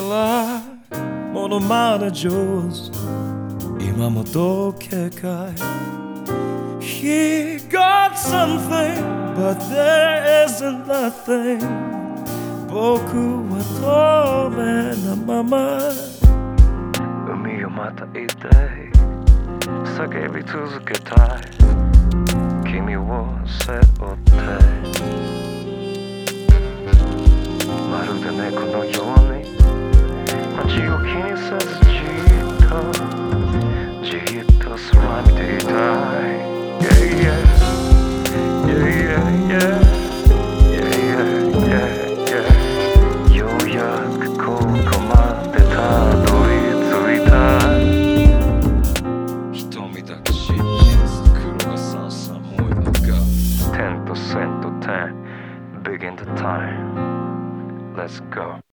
らモノマネ上手今も時計かい He got something but there isn't that thing 僕は透明なまま海をまたいたい叫び続けたい君を背負ってまるで猫のように街を気にせずじっと空見ていたい Yeah, yeah, yeah, yeah, yeah, yeah, yeah ようやくここまでたどり着いた瞳だけ信じ黒がさんさ燃え上がる 10% 10 Begin the time Let's go